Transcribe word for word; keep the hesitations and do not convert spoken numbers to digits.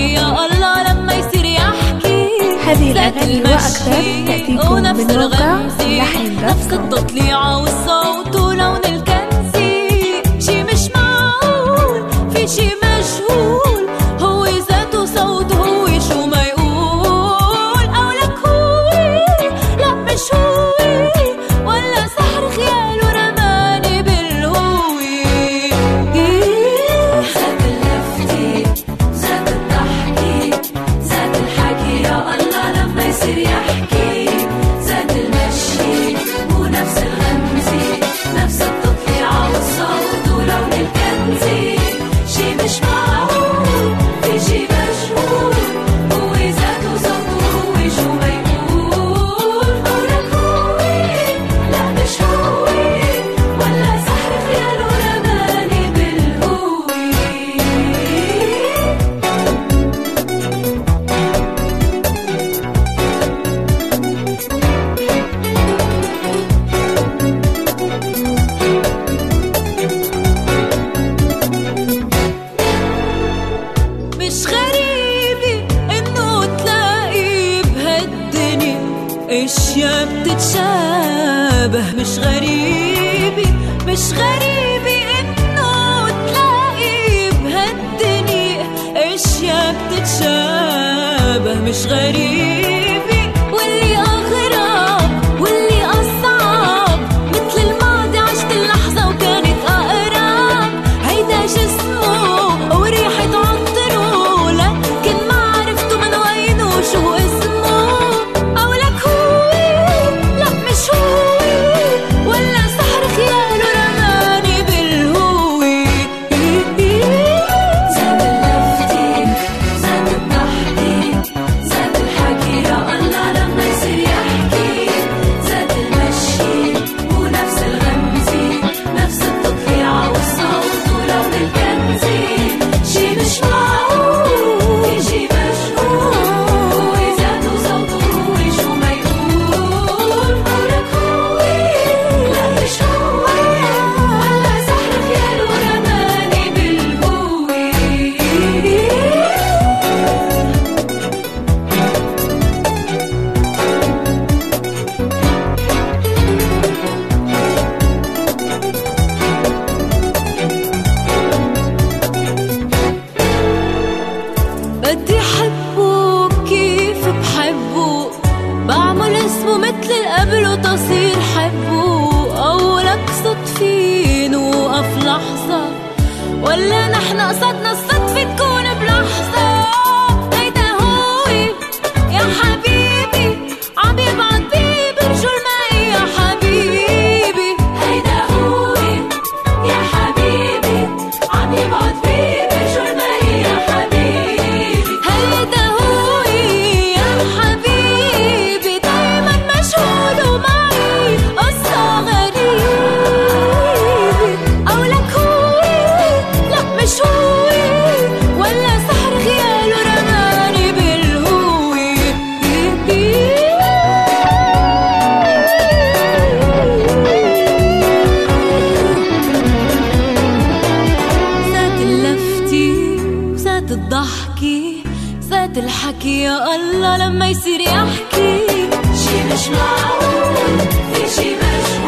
الحكي يا الله لما يصير يحكي. هذه الأغاني وأكثر تأتيكم من موقع لحن دوت نفس كوم. التطليعة والصوت ولون الكنسي، شي مش معقول في شي مجهول، هو ذاته صوت هو شو ما يقول. أو لك هو لا مش هو، ولا سحر خيال ورماني بالهوي. زاد اللفتي زاد الضحكي زاد الحكي يا الله لما يصير يحكي. زاد المشي مو نفس الغمزي، نفس التطليعة والصوت ولون الكنزي، شي مش معقول في شي مجهول، هو ذاته صوته هو شو ما يقول. أو لك هو لا مش هو، ولا سحر خيال ورماني بالهوي. مش غريبة انه تلاقي بهالدنيا اشياء بتتشابه. مش غريبة مش غريبة انه تلاقي بهالدنيا اشياء بتتشابه. مش غريبة واللي اغرب واللي اصعب، مثل الماضي عشت اللحظة وكانت اقرب. هيدا جسمه وريحة عطره، لكن ما عرفته من وين وشو اسمه. أو لك هو لا مش هو، ولا سحر خيال ورماني بالهوي. زاد اللفتي زاد الضحكي زاد الحكي يا الله لما يصير يحكي. زاد المشي مو نفس الغمزي، نفس التطليعة والصوت ولون الكنزي، شي مش معقول في شي مجهول، هو ذاته صوته هو شو ما يقول. أو لك هو لا مش هو، ولا سحر خيال ورماني بالهوي. بدي حبه كيف بحبه، بعمل اسمه مثل القبل وتصير حبه. أو لك صدفين وقف لحظة، ولا نحن قصدنا الصدفة تكون بلحظة. هيدا هو يا حبيبي عم يبعد بيه برجو الماء يا حبيبي. هيدا هو يا حبيبي عم يبعد بيه برجو الماء يا حبيبي. هيدا هو يا حبيبي دايما مشغول ومعي قصة غريبة. أو لك هو لا مش هو، ولا سحر خيال ورماني بالهوي. ذات اللفتي وذات الضحكي ذات الحكي يا الله لما يصير يحكي. شي مش معقول في شي مجهول،